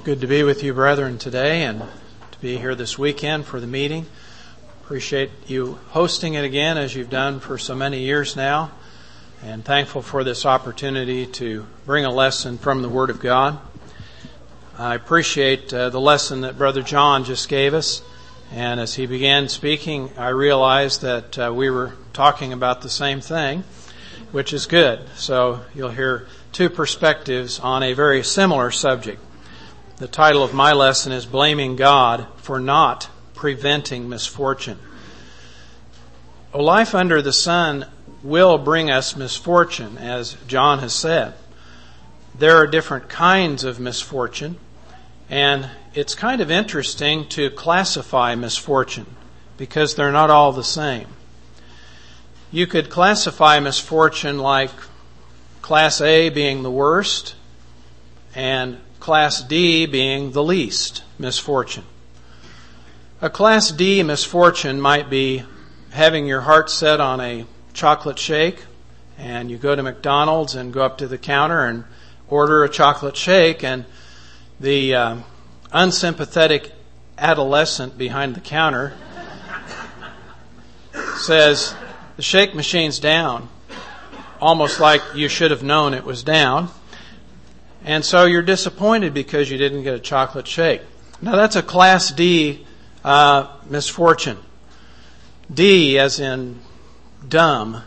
Good to be with you, brethren, today and to be here this weekend for the meeting. Appreciate you hosting it again as you've done for so many years now, and thankful for this opportunity to bring a lesson from the Word of God. I appreciate the lesson that Brother John just gave us, and as he began speaking, I realized that we were talking about the same thing, which is good. So you'll hear two perspectives on a very similar subject. The title of my lesson is Blaming God for Not Preventing Misfortune. Life under the sun will bring us misfortune, as John has said. There are different kinds of misfortune, and it's kind of interesting to classify misfortune because they're not all the same. You could classify misfortune like Class A being the worst and Class D being the least misfortune. A Class D misfortune might be having your heart set on a chocolate shake, and you go to McDonald's and go up to the counter and order a chocolate shake, and the unsympathetic adolescent behind the counter says, "The shake machine's down," almost like you should have known it was down. And so you're disappointed because you didn't get a chocolate shake. Now that's a Class D misfortune. D as in dumb.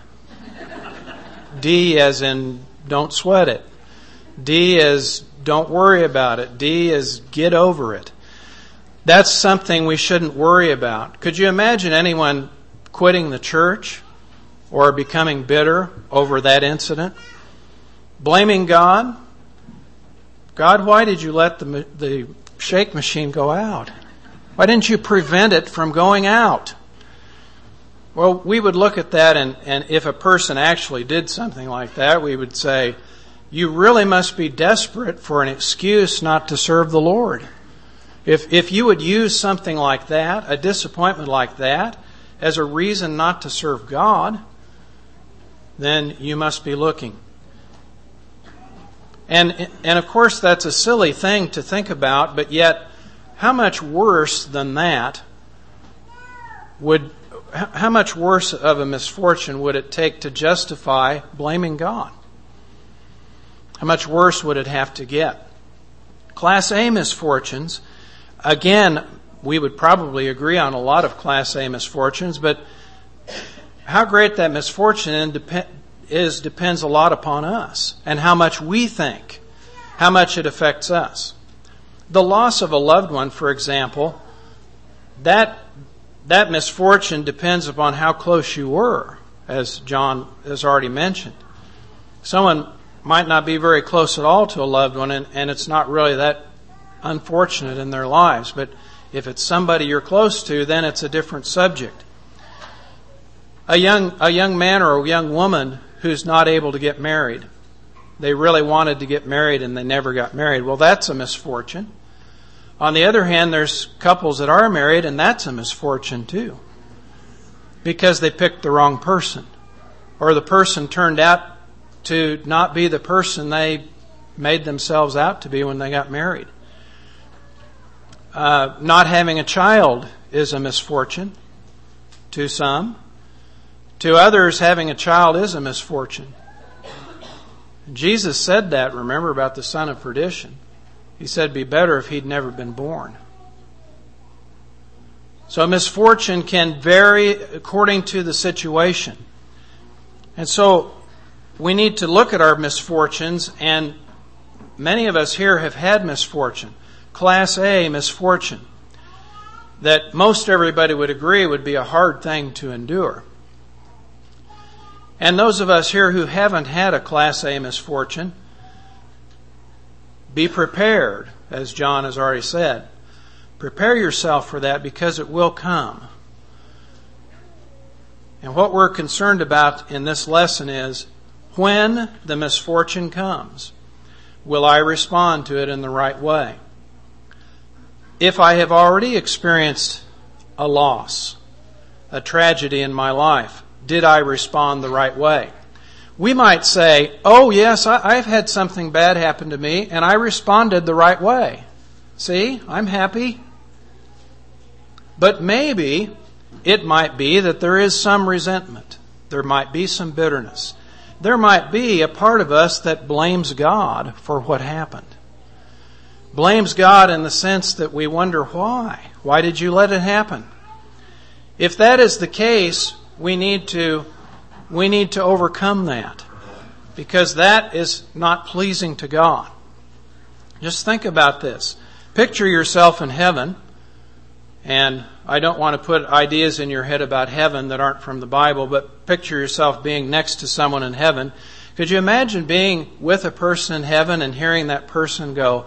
D as in don't sweat it. D as don't worry about it. D as get over it. That's something we shouldn't worry about. Could you imagine anyone quitting the church or becoming bitter over that incident? Blaming God? God, why did you let the shake machine go out? Why didn't you prevent it from going out? Well, we would look at that, and if a person actually did something like that, we would say, you really must be desperate for an excuse not to serve the Lord. If you would use something like that, a disappointment like that, as a reason not to serve God, then you must be looking. And of course that's a silly thing to think about, but yet how much worse than that how much worse of a misfortune would it take to justify blaming God? How much worse would it have to get? Class A misfortunes, again, we would probably agree on a lot of Class A misfortunes, but how great that misfortune depends a lot upon us and how much we think, how much it affects us. The loss of a loved one, for example, that misfortune depends upon how close you were, as John has already mentioned. Someone might not be very close at all to a loved one, and it's not really that unfortunate in their lives. But if it's somebody you're close to, then it's a different subject. A young man or a young woman who's not able to get married. They really wanted to get married and they never got married. Well, that's a misfortune. On the other hand, there's couples that are married, and that's a misfortune too, because they picked the wrong person, or the person turned out to not be the person they made themselves out to be when they got married. Not having a child is a misfortune to some. To others, having a child is a misfortune. Jesus said that, remember, about the son of perdition. He said it'd be better if he'd never been born. So misfortune can vary according to the situation. And so we need to look at our misfortunes, and many of us here have had misfortune. Class A misfortune that most everybody would agree would be a hard thing to endure. And those of us here who haven't had a Class A misfortune, be prepared, as John has already said. Prepare yourself for that because it will come. And what we're concerned about in this lesson is, when the misfortune comes, will I respond to it in the right way? If I have already experienced a loss, a tragedy in my life, did I respond the right way? We might say, oh yes, I've had something bad happen to me and I responded the right way. See, I'm happy. But maybe it might be that there is some resentment. There might be some bitterness. There might be a part of us that blames God for what happened. Blames God in the sense that we wonder why. Why did you let it happen? If that is the case, we need to overcome that, because that is not pleasing to God. Just think about this. Picture yourself in heaven, and I don't want to put ideas in your head about heaven that aren't from the Bible, but picture yourself being next to someone in heaven. Could you imagine being with a person in heaven and hearing that person go,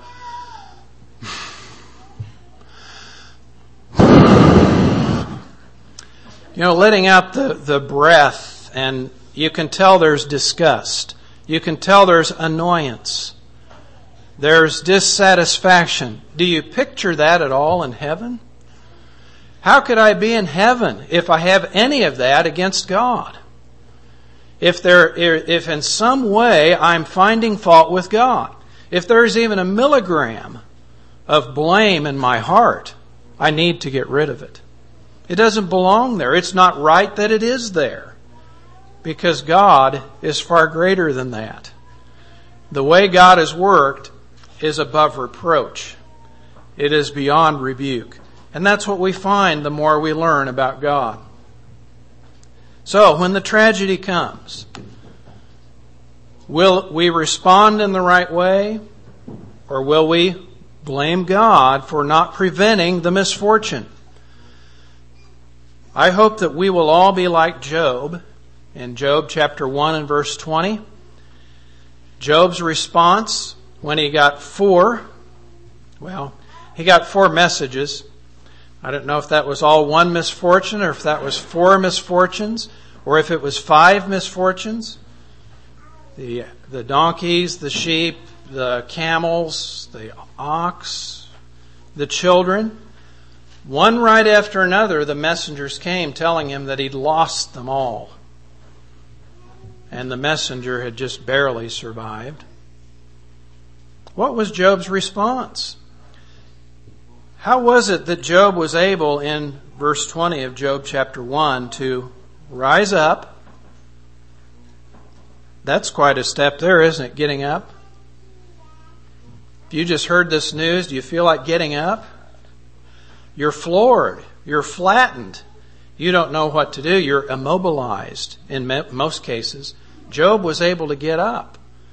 letting out the breath, and you can tell there's disgust. You can tell there's annoyance. There's dissatisfaction. Do you picture that at all in heaven? How could I be in heaven if I have any of that against God? If in some way I'm finding fault with God, if there's even a milligram of blame in my heart, I need to get rid of it. It doesn't belong there. It's not right that it is there, because God is far greater than that. The way God has worked is above reproach. It is beyond rebuke. And that's what we find the more we learn about God. So, when the tragedy comes, will we respond in the right way, or will we blame God for not preventing the misfortune? I hope that we will all be like Job in Job chapter 1 and verse 20. Job's response when he got four messages. I don't know if that was all one misfortune, or if that was four misfortunes, or if it was five misfortunes. The donkeys, the sheep, the camels, the ox, the children. One right after another, the messengers came telling him that he'd lost them all. And the messenger had just barely survived. What was Job's response? How was it that Job was able, in verse 20 of Job chapter 1, to rise up? That's quite a step there, isn't it, getting up? If you just heard this news, do you feel like getting up? You're floored. You're flattened. You don't know what to do. You're immobilized in most cases. Job was able to get up.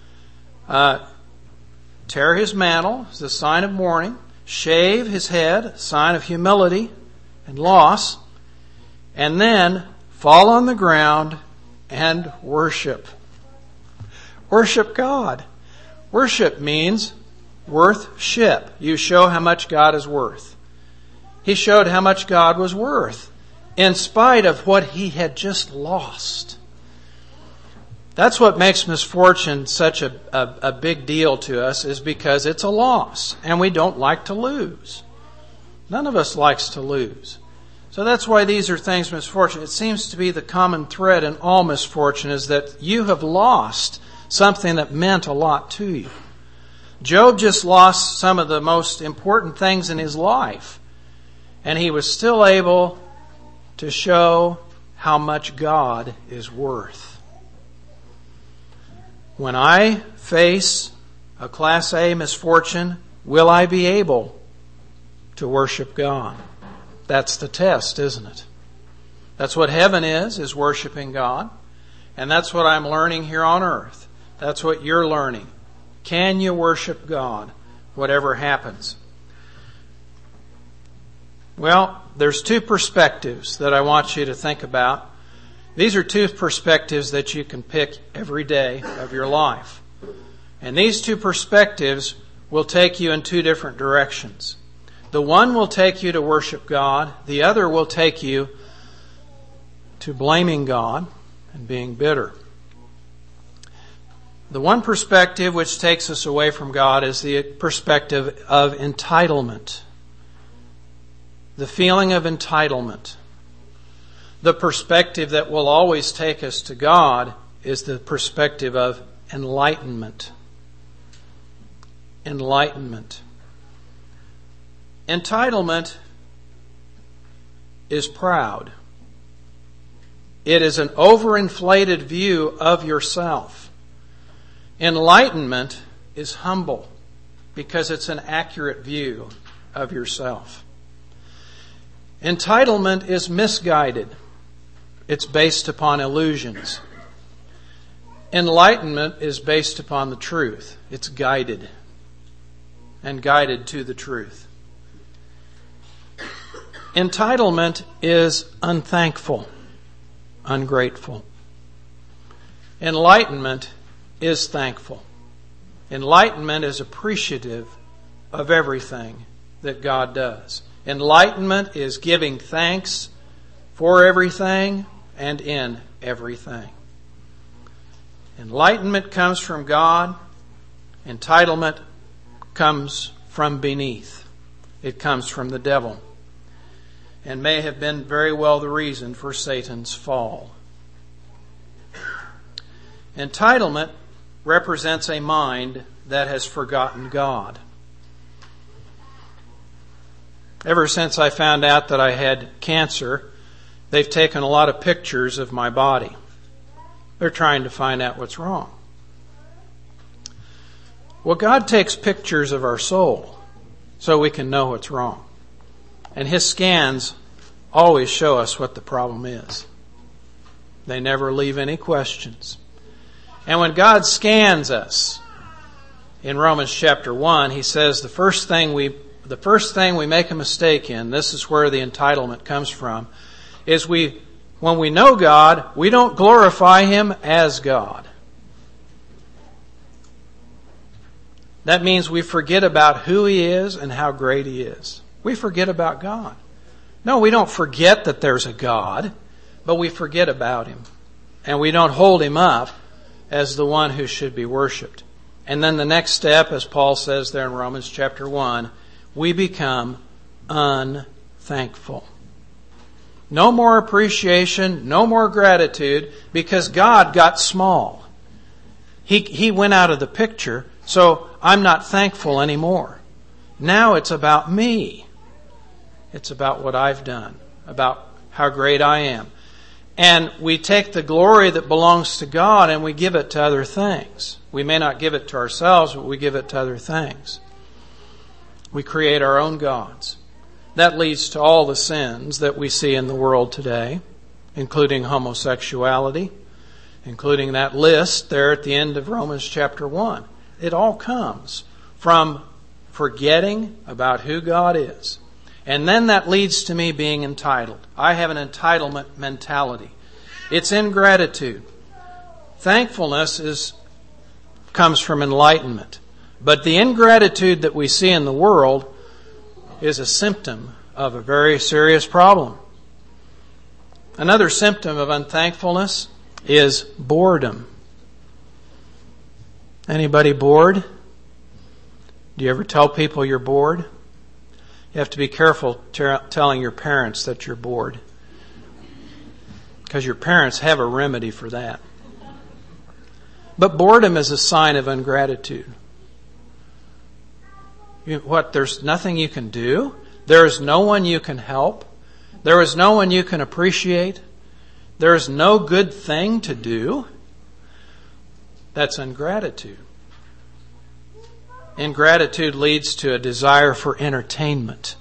Tear his mantle as a sign of mourning. Shave his head, sign of humility and loss, and then fall on the ground and worship. Worship God. Worship means worth-ship. You show how much God is worth. He showed how much God was worth in spite of what he had just lost. That's what makes misfortune such a big deal to us, is because it's a loss, and we don't like to lose. None of us likes to lose. So that's why these are things, misfortune. It seems to be the common thread in all misfortune, is that you have lost something that meant a lot to you. Job just lost some of the most important things in his life, and he was still able to show how much God is worth. When I face a Class A misfortune, will I be able to worship God? That's the test, isn't it? That's what heaven is worshiping God. And that's what I'm learning here on earth. That's what you're learning. Can you worship God, whatever happens? Well, there's two perspectives that I want you to think about. These are two perspectives that you can pick every day of your life. And these two perspectives will take you in two different directions. The one will take you to worship God. The other will take you to blaming God and being bitter. The one perspective which takes us away from God is the perspective of entitlement. The feeling of entitlement. The perspective that will always take us to God is the perspective of enlightenment. Enlightenment. Entitlement is proud. It is an overinflated view of yourself. Enlightenment is humble because it's an accurate view of yourself. Entitlement is misguided. It's based upon illusions. Enlightenment is based upon the truth. It's guided and guided to the truth. Entitlement is unthankful, ungrateful. Enlightenment is thankful. Enlightenment is appreciative of everything that God does. Enlightenment is giving thanks for everything and in everything. Enlightenment comes from God. Entitlement comes from beneath. It comes from the devil, and may have been very well the reason for Satan's fall. Entitlement represents a mind that has forgotten God. Ever since I found out that I had cancer, they've taken a lot of pictures of my body. They're trying to find out what's wrong. Well, God takes pictures of our soul so we can know what's wrong. And His scans always show us what the problem is. They never leave any questions. And when God scans us, in Romans chapter 1, He says the first thing we make a mistake in, this is where the entitlement comes from, is when we know God, we don't glorify Him as God. That means we forget about who He is and how great He is. We forget about God. No, we don't forget that there's a God, but we forget about Him. And we don't hold Him up as the one who should be worshipped. And then the next step, as Paul says there in Romans chapter 1, we become unthankful. No more appreciation, no more gratitude, because God got small. He went out of the picture, so I'm not thankful anymore. Now it's about me. It's about what I've done, about how great I am. And we take the glory that belongs to God and we give it to other things. We may not give it to ourselves, but we give it to other things. We create our own gods. That leads to all the sins that we see in the world today, including homosexuality, including that list there at the end of Romans chapter 1. It all comes from forgetting about who God is. And then that leads to me being entitled. I have an entitlement mentality. It's ingratitude. Thankfulness comes from enlightenment. But the ingratitude that we see in the world is a symptom of a very serious problem. Another symptom of unthankfulness is boredom. Anybody bored? Do you ever tell people you're bored? You have to be careful telling your parents that you're bored, because your parents have a remedy for that. But boredom is a sign of ingratitude. There's nothing you can do? There is no one you can help? There is no one you can appreciate? There is no good thing to do? That's ingratitude. Ingratitude leads to a desire for entertainment.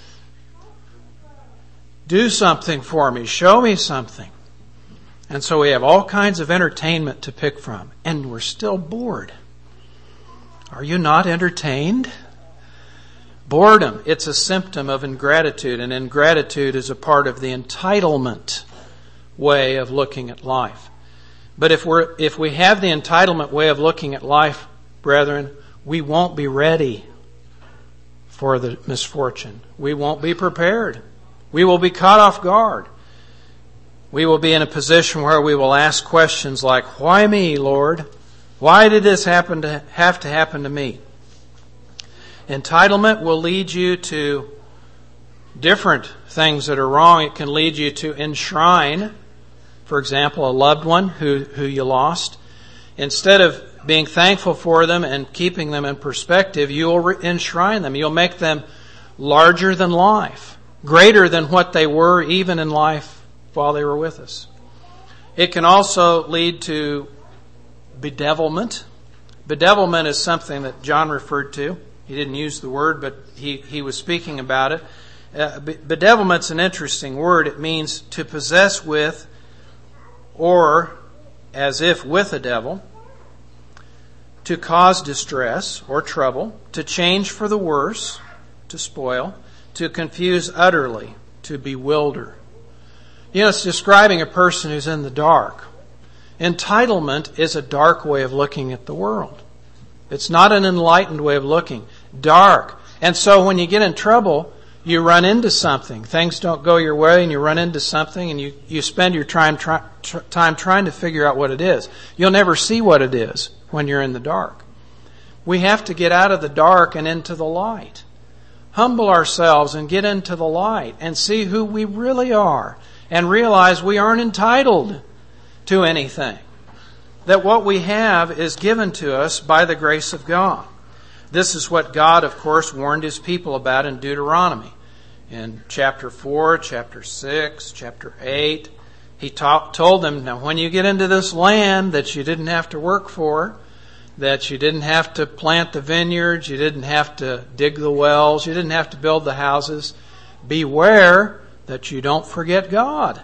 Do something for me. Show me something. And so we have all kinds of entertainment to pick from. And we're still bored. Are you not entertained? Boredom, it's a symptom of ingratitude. And ingratitude is a part of the entitlement way of looking at life. But if we have the entitlement way of looking at life, brethren, we won't be ready for the misfortune. We won't be prepared. We will be caught off guard. We will be in a position where we will ask questions like, why me, Lord? Why did this have to happen to me? Entitlement will lead you to different things that are wrong. It can lead you to enshrine, for example, a loved one who you lost. Instead of being thankful for them and keeping them in perspective, you will enshrine them. You'll make them larger than life, greater than what they were even in life while they were with us. It can also lead to bedevilment. Bedevilment is something that John referred to. He didn't use the word, but he was speaking about it. Bedevilment's an interesting word. It means to possess with, or as if with a devil, to cause distress or trouble, to change for the worse, to spoil, to confuse utterly, to bewilder. You know, it's describing a person who's in the dark. Entitlement is a dark way of looking at the world. It's not an enlightened way of looking. Dark. And so when you get in trouble, you run into something. Things don't go your way and you run into something and you spend your time trying to figure out what it is. You'll never see what it is when you're in the dark. We have to get out of the dark and into the light. Humble ourselves and get into the light and see who we really are and realize we aren't entitled to anything. That what we have is given to us by the grace of God. This is what God, of course, warned His people about in Deuteronomy. In chapter 4, chapter 6, chapter 8, He told them, now when you get into this land that you didn't have to work for, that you didn't have to plant the vineyards, you didn't have to dig the wells, you didn't have to build the houses, beware that you don't forget God.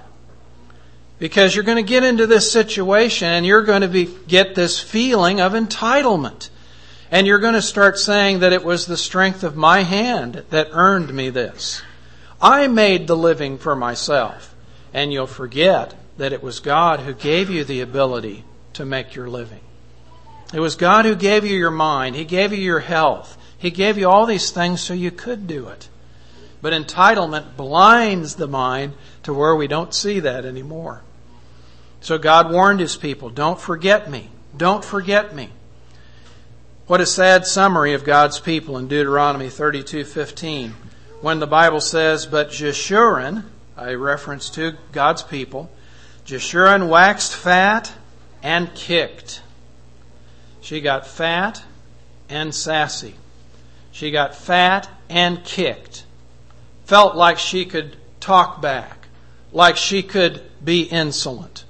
Because you're going to get into this situation and you're going to get this feeling of entitlement. And you're going to start saying that it was the strength of my hand that earned me this. I made the living for myself. And you'll forget that it was God who gave you the ability to make your living. It was God who gave you your mind. He gave you your health. He gave you all these things so you could do it. But entitlement blinds the mind to where we don't see that anymore. So God warned His people, don't forget me. Don't forget me. What a sad summary of God's people in Deuteronomy 32:15. When the Bible says, but Jeshurun, a reference to God's people, Jeshurun waxed fat and kicked. She got fat and sassy. She got fat and kicked. Felt like she could talk back, like she could be insolent.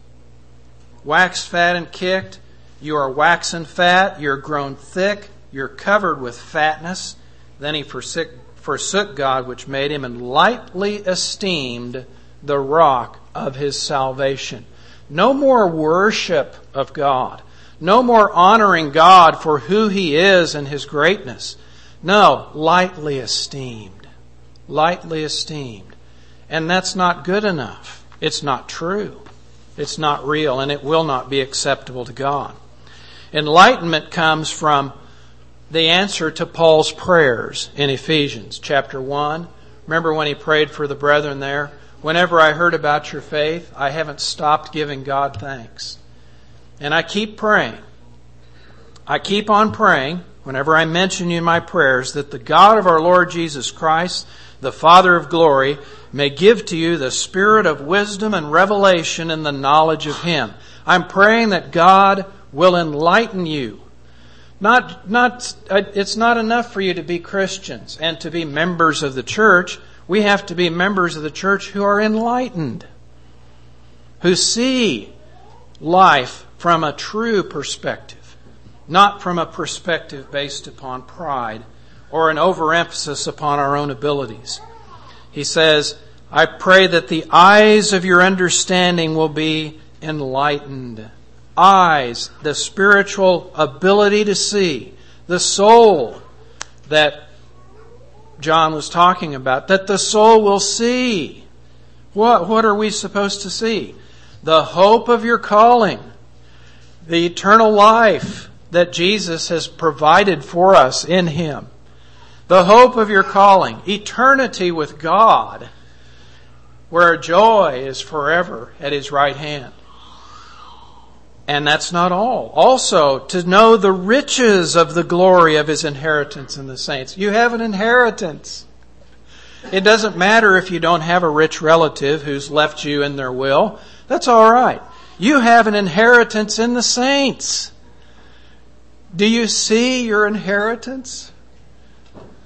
Waxed fat and kicked. You are waxen fat, you're grown thick, you're covered with fatness. Then he forsook God which made him and lightly esteemed the rock of his salvation. No more worship of God. No more honoring God for who He is and His greatness. No, lightly esteemed. Lightly esteemed. And that's not good enough. It's not true. It's not real, and it will not be acceptable to God. Enlightenment comes from the answer to Paul's prayers in Ephesians chapter 1. Remember when he prayed for the brethren there? Whenever I heard about your faith, I haven't stopped giving God thanks. And I keep praying. I keep on praying whenever I mention you in my prayers that the God of our Lord Jesus Christ, the Father of glory, may give to you the spirit of wisdom and revelation in the knowledge of Him. I'm praying that God will enlighten you. It's not enough for you to be Christians and to be members of the church. We have to be members of the church who are enlightened, who see life from a true perspective, not from a perspective based upon pride or an overemphasis upon our own abilities. He says, I pray that the eyes of your understanding will be enlightened. Eyes, the spiritual ability to see, the soul that John was talking about, that the soul will see. What are we supposed to see? The hope of your calling, the eternal life that Jesus has provided for us in Him. The hope of your calling, eternity with God, where joy is forever at His right hand. And that's not all. Also, to know the riches of the glory of His inheritance in the saints. You have an inheritance. It doesn't matter if you don't have a rich relative who's left you in their will. That's all right. You have an inheritance in the saints. Do you see your inheritance?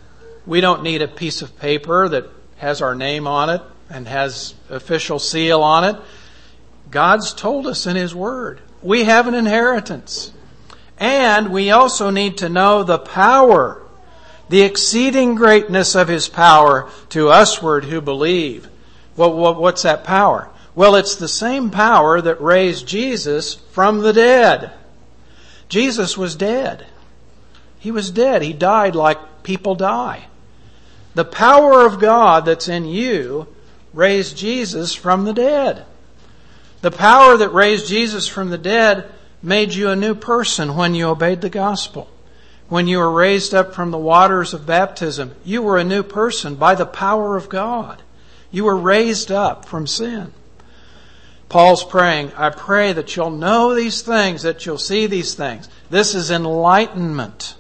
We don't need a piece of paper that has our name on it and has official seal on it. God's told us in His Word. We have an inheritance. And we also need to know the power, the exceeding greatness of His power to usward who believe. What's that power? Well, it's the same power that raised Jesus from the dead. Jesus was dead. He was dead. He died like people die. The power of God that's in you raised Jesus from the dead. The power that raised Jesus from the dead made you a new person when you obeyed the gospel. When you were raised up from the waters of baptism, you were a new person by the power of God. You were raised up from sin. Paul's praying, I pray that you'll know these things, that you'll see these things. This is enlightenment.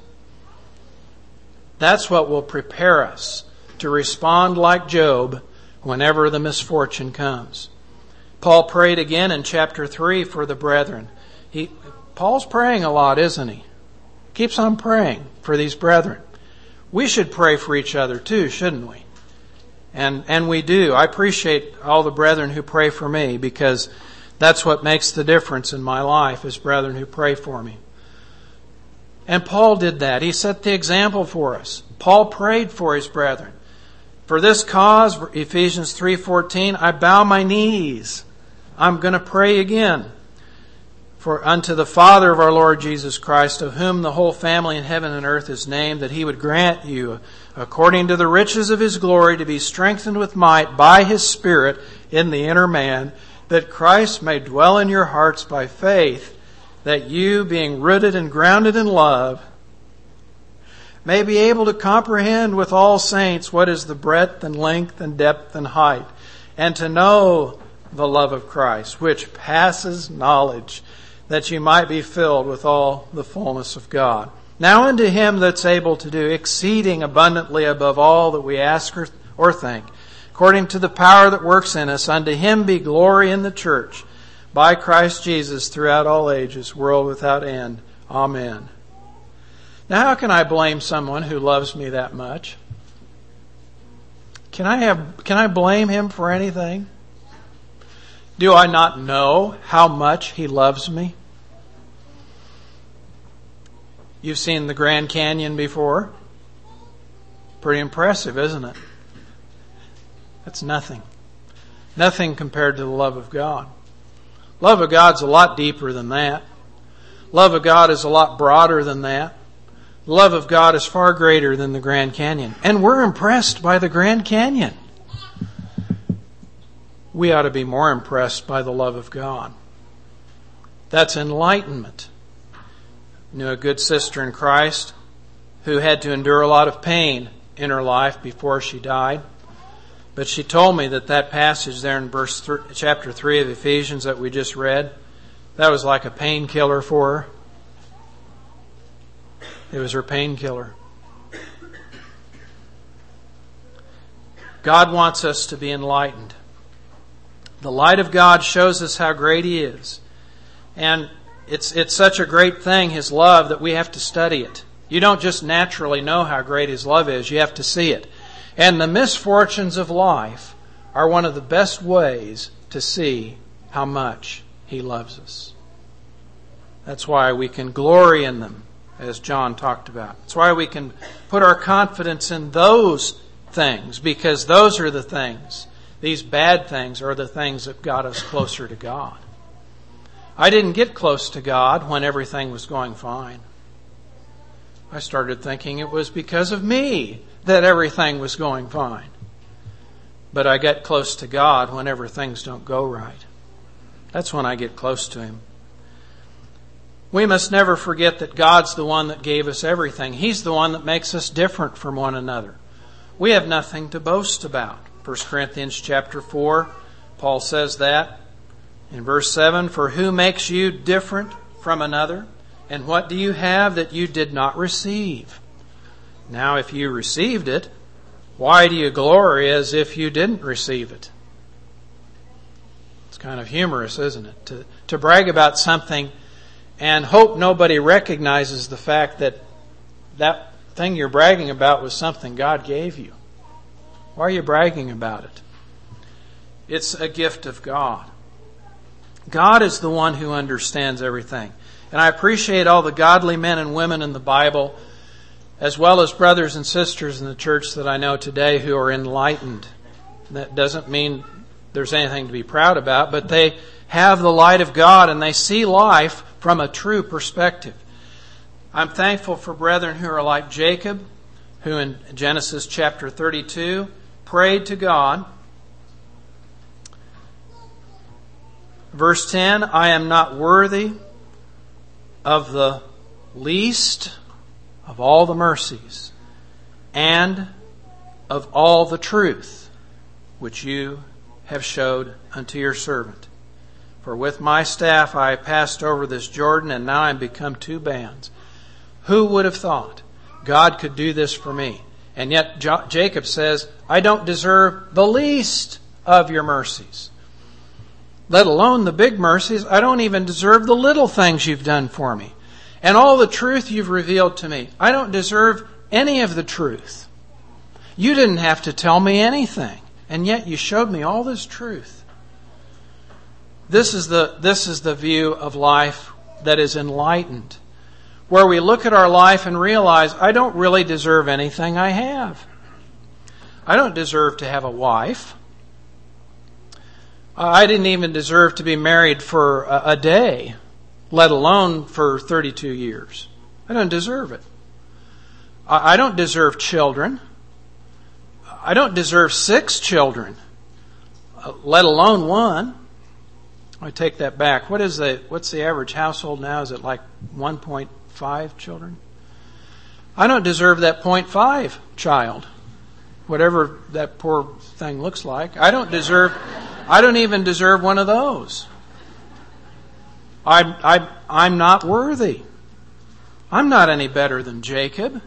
That's what will prepare us to respond like Job whenever the misfortune comes. Paul prayed again in chapter 3 for the brethren. Paul's praying a lot, isn't he? Keeps on praying for these brethren. We should pray for each other too, shouldn't we? And we do. I appreciate all the brethren who pray for me, because that's what makes the difference in my life, is brethren who pray for me. And Paul did that. He set the example for us. Paul prayed for his brethren. For this cause, Ephesians 3:14, I bow my knees. I'm going to pray again. For unto the Father of our Lord Jesus Christ, of whom the whole family in heaven and earth is named, that He would grant you, according to the riches of His glory, to be strengthened with might by His Spirit in the inner man, that Christ may dwell in your hearts by faith, that you, being rooted and grounded in love, may be able to comprehend with all saints what is the breadth and length and depth and height, and to know the love of Christ, which passes knowledge, that you might be filled with all the fullness of God. Now unto Him that's able to do exceeding abundantly above all that we ask or think, according to the power that works in us, unto Him be glory in the church, by Christ Jesus, throughout all ages, world without end. Amen. Now how can I blame someone who loves me that much? Can I blame him for anything? Do I not know how much He loves me? You've seen the Grand Canyon before. Pretty impressive, isn't it? That's nothing. Nothing compared to the love of God. Love of God's a lot deeper than that. Love of God is a lot broader than that. The love of God is far greater than the Grand Canyon. And we're impressed by the Grand Canyon. We ought to be more impressed by the love of God. That's enlightenment. I knew a good sister in Christ who had to endure a lot of pain in her life before she died. But she told me that passage there in chapter 3 of Ephesians that we just read, that was like a painkiller for her. It was her painkiller. God wants us to be enlightened. The light of God shows us how great He is. And it's such a great thing, His love, that we have to study it. You don't just naturally know how great His love is. You have to see it. And the misfortunes of life are one of the best ways to see how much He loves us. That's why we can glory in them, as John talked about. That's why we can put our confidence in those things, because those are the things. These bad things are the things that got us closer to God. I didn't get close to God when everything was going fine. I started thinking it was because of me that everything was going fine. But I get close to God whenever things don't go right. That's when I get close to Him. We must never forget that God's the one that gave us everything. He's the one that makes us different from one another. We have nothing to boast about. 1 Corinthians chapter 4, Paul says that in verse 7, for who makes you different from another? And what do you have that you did not receive? Now, if you received it, why do you glory as if you didn't receive it? It's kind of humorous, isn't it? To brag about something and hope nobody recognizes the fact that thing you're bragging about was something God gave you. Why are you bragging about it? It's a gift of God. God is the one who understands everything. And I appreciate all the godly men and women in the Bible, as well as brothers and sisters in the church that I know today who are enlightened. That doesn't mean there's anything to be proud about, but they have the light of God and they see life from a true perspective. I'm thankful for brethren who are like Jacob, who in Genesis chapter 32 prayed to God. Verse 10, I am not worthy of the least of all the mercies and of all the truth which you have showed unto your servant. For with my staff I passed over this Jordan, and now I am become two bands. Who would have thought God could do this for me? And yet Jacob says, I don't deserve the least of your mercies. Let alone the big mercies. I don't even deserve the little things you've done for me. And all the truth you've revealed to me. I don't deserve any of the truth. You didn't have to tell me anything. And yet you showed me all this truth. This is the view of life that is enlightened. Where we look at our life and realize, I don't really deserve anything I have. I don't deserve to have a wife. I didn't even deserve to be married for a day, let alone for 32 years. I don't deserve it. I don't deserve children. I don't deserve 6 children, let alone 1. I take that back. What's the average household now? Is it like 1.5 children? I don't deserve that 0.5 child, whatever that poor thing looks like. I don't even deserve one of those. I'm not worthy. I'm not any better than Jacob.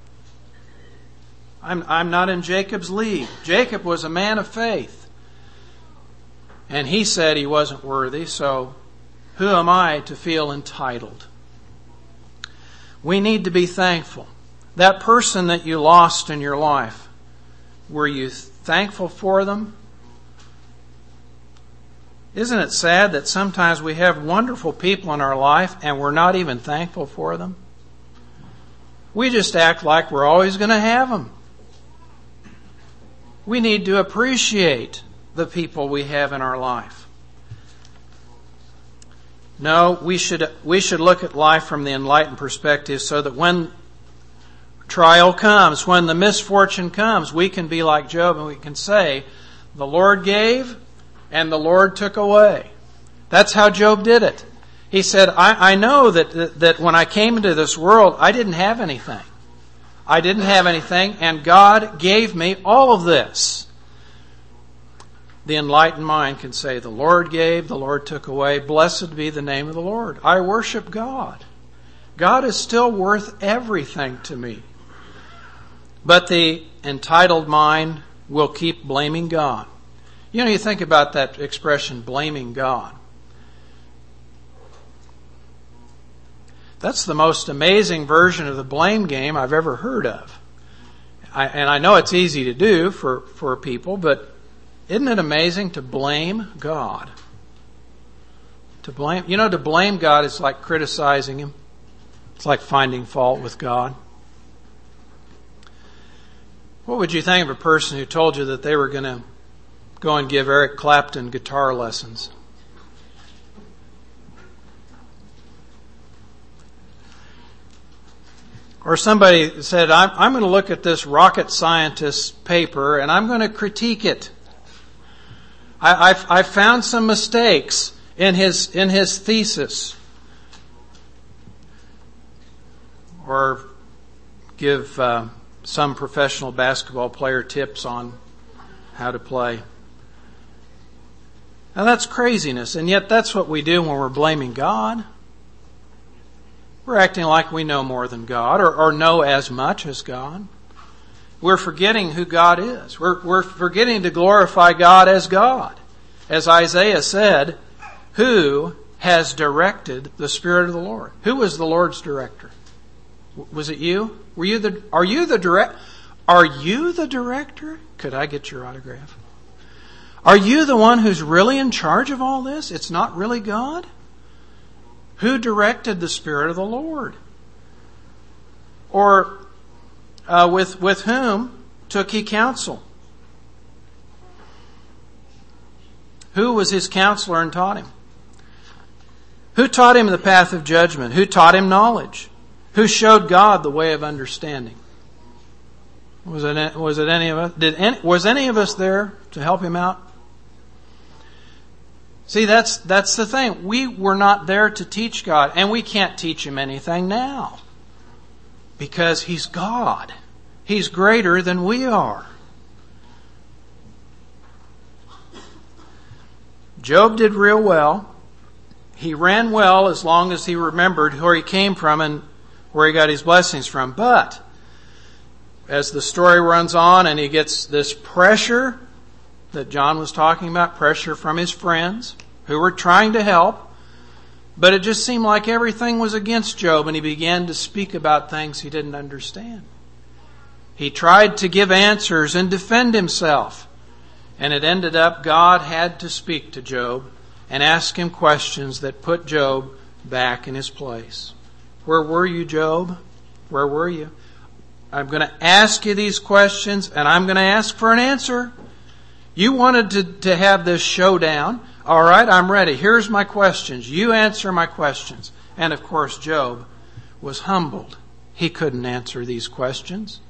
I'm not in Jacob's league. Jacob was a man of faith. And he said he wasn't worthy, so who am I to feel entitled? We need to be thankful. That person that you lost in your life, were you thankful for them? Isn't it sad that sometimes we have wonderful people in our life and we're not even thankful for them? We just act like we're always going to have them. We need to appreciate the people we have in our life. No, we should look at life from the enlightened perspective so that when trial comes, when the misfortune comes, we can be like Job and we can say, the Lord gave and the Lord took away. That's how Job did it. He said, I know that when I came into this world, I didn't have anything. I didn't have anything, and God gave me all of this. The enlightened mind can say, the Lord gave, the Lord took away. Blessed be the name of the Lord. I worship God. God is still worth everything to me. But the entitled mind will keep blaming God. You know, you think about that expression, blaming God. That's the most amazing version of the blame game I've ever heard of. And I know it's easy to do for people, but isn't it amazing to blame God? To blame God is like criticizing Him. It's like finding fault with God. What would you think of a person who told you that they were going to go and give Eric Clapton guitar lessons? Or somebody said, I'm going to look at this rocket scientist's paper and I'm going to critique it. I found some mistakes in his thesis. Or give some professional basketball player tips on how to play. Now that's craziness, and yet that's what we do when we're blaming God. We're acting like we know more than God or know as much as God. We're forgetting who God is. We're forgetting to glorify God as God. As Isaiah said, who has directed the Spirit of the Lord? Who was the Lord's director? Was it you? Are you the director? Could I get your autograph? Are you the one who's really in charge of all this? It's not really God? Who directed the Spirit of the Lord? Or with whom took he counsel? Who was his counselor and taught him? Who taught him the path of judgment? Who taught him knowledge? Who showed God the way of understanding? Was it any of us? Was any of us there to help him out? See, that's the thing. We were not there to teach God, and we can't teach him anything now. Because he's God. He's greater than we are. Job did real well. He ran well as long as he remembered where he came from and where he got his blessings from. But as the story runs on and he gets this pressure that John was talking about, pressure from his friends who were trying to help, but it just seemed like everything was against Job, and he began to speak about things he didn't understand. He tried to give answers and defend himself, and it ended up God had to speak to Job and ask him questions that put Job back in his place. Where were you, Job? Where were you? I'm going to ask you these questions, and I'm going to ask for an answer. You wanted to have this showdown. All right, I'm ready. Here's my questions. You answer my questions. And of course, Job was humbled. He couldn't answer these questions.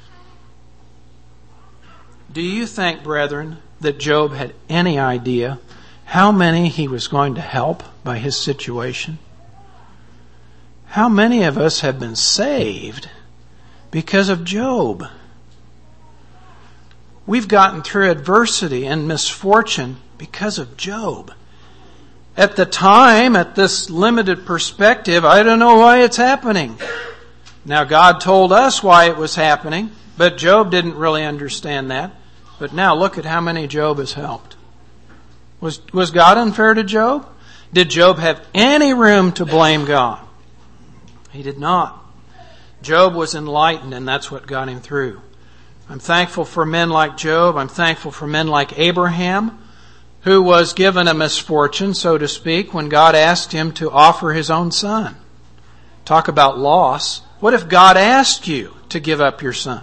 Do you think, brethren, that Job had any idea how many he was going to help by his situation? How many of us have been saved because of Job? We've gotten through adversity and misfortune because of Job. At the time, at this limited perspective, I don't know why it's happening. Now, God told us why it was happening, but Job didn't really understand that. But now look at how many Job has helped. Was God unfair to Job? Did Job have any room to blame God? He did not. Job was enlightened, and that's what got him through. I'm thankful for men like Job. I'm thankful for men like Abraham, who was given a misfortune, so to speak, when God asked him to offer his own son. Talk about loss. What if God asked you to give up your son?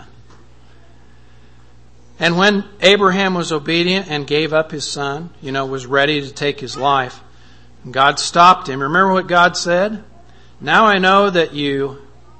And when Abraham was obedient and gave up his son, was ready to take his life, God stopped him. Remember what God said? Now I know that you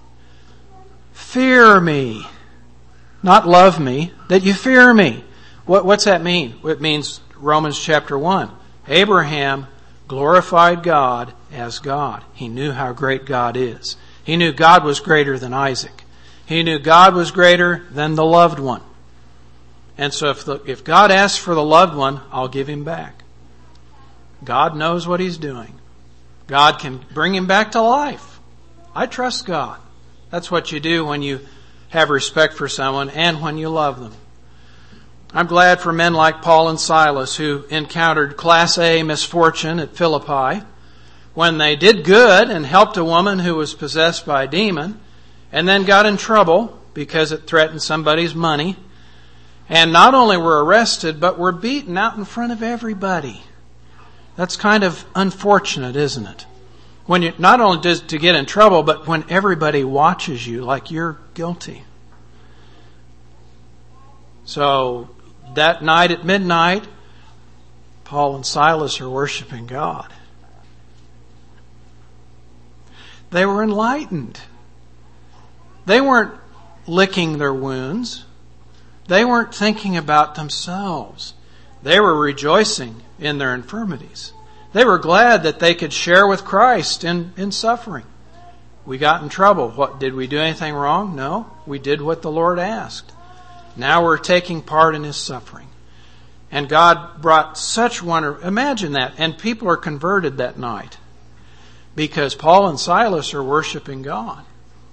fear me, not love me, that you fear me. What's that mean? It means Romans chapter 1. Abraham glorified God as God. He knew how great God is. He knew God was greater than Isaac. He knew God was greater than the loved one. And so if God asks for the loved one, I'll give him back. God knows what he's doing. God can bring him back to life. I trust God. That's what you do when you have respect for someone and when you love them. I'm glad for men like Paul and Silas who encountered Class A misfortune at Philippi when they did good and helped a woman who was possessed by a demon and then got in trouble because it threatened somebody's money. And not only were arrested, but were beaten out in front of everybody. That's kind of unfortunate, isn't it? When you not only just to get in trouble, but when everybody watches you like you're guilty. So that night at midnight, Paul and Silas are worshiping God. They were enlightened. They weren't licking their wounds. They weren't thinking about themselves. They were rejoicing in their infirmities. They were glad that they could share with Christ in suffering. We got in trouble. Did we do anything wrong? No. We did what the Lord asked. Now we're taking part in His suffering. And God brought such wonder. Imagine that. And people are converted that night because Paul and Silas are worshiping God.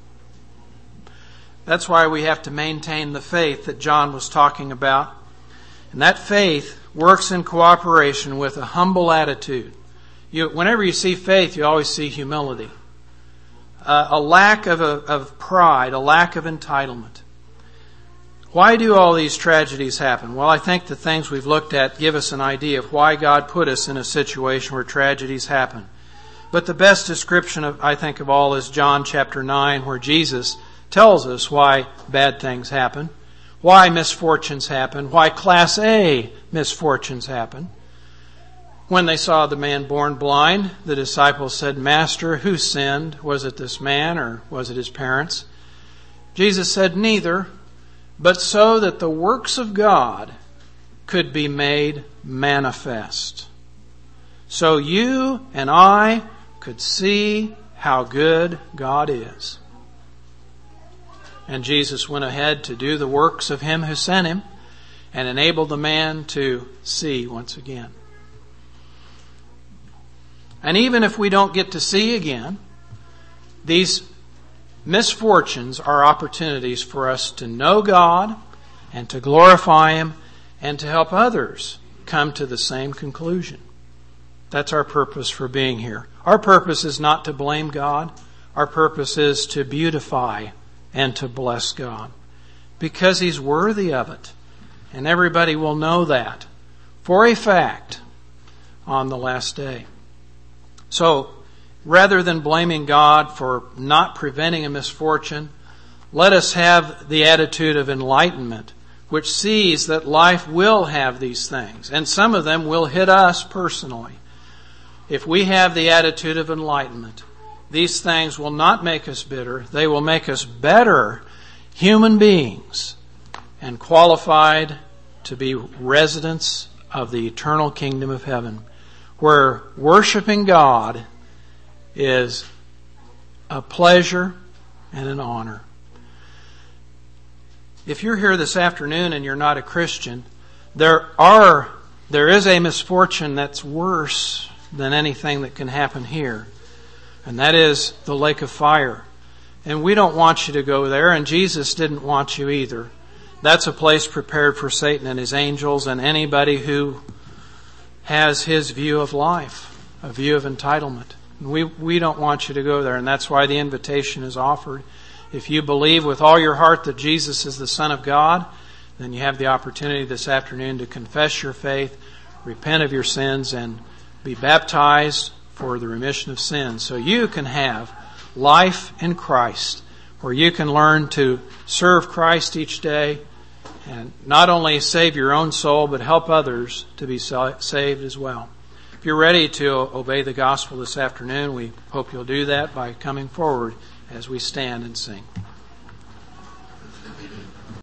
That's why we have to maintain the faith that John was talking about. And that faith works in cooperation with a humble attitude. Whenever you see faith, you always see humility. a lack of pride, a lack of entitlement. Why do all these tragedies happen? Well, I think the things we've looked at give us an idea of why God put us in a situation where tragedies happen. But the best description, I think, of all is John chapter 9, where Jesus tells us why bad things happen, why misfortunes happen, why Class A misfortunes happen. When they saw the man born blind, the disciples said, "Master, who sinned? Was it this man or was it his parents?" Jesus said, "Neither, but so that the works of God could be made manifest. So you and I could see how good God is." And Jesus went ahead to do the works of Him who sent Him and enabled the man to see once again. And even if we don't get to see again, these misfortunes are opportunities for us to know God and to glorify Him and to help others come to the same conclusion. That's our purpose for being here. Our purpose is not to blame God. Our purpose is to beautify and to bless God because He's worthy of it. And everybody will know that for a fact on the last day. So, rather than blaming God for not preventing a misfortune, let us have the attitude of enlightenment, which sees that life will have these things, and some of them will hit us personally. If we have the attitude of enlightenment, these things will not make us bitter. They will make us better human beings and qualified to be residents of the eternal kingdom of heaven, where worshiping God is a pleasure and an honor. If you're here this afternoon and you're not a Christian, there is a misfortune that's worse than anything that can happen here. And that is the lake of fire. And we don't want you to go there, and Jesus didn't want you either. That's a place prepared for Satan and his angels and anybody who has his view of life, a view of entitlement. We don't want you to go there, and that's why the invitation is offered. If you believe with all your heart that Jesus is the Son of God, then you have the opportunity this afternoon to confess your faith, repent of your sins, and be baptized for the remission of sins, so you can have life in Christ, where you can learn to serve Christ each day and not only save your own soul, but help others to be saved as well. If you're ready to obey the gospel this afternoon, we hope you'll do that by coming forward as we stand and sing.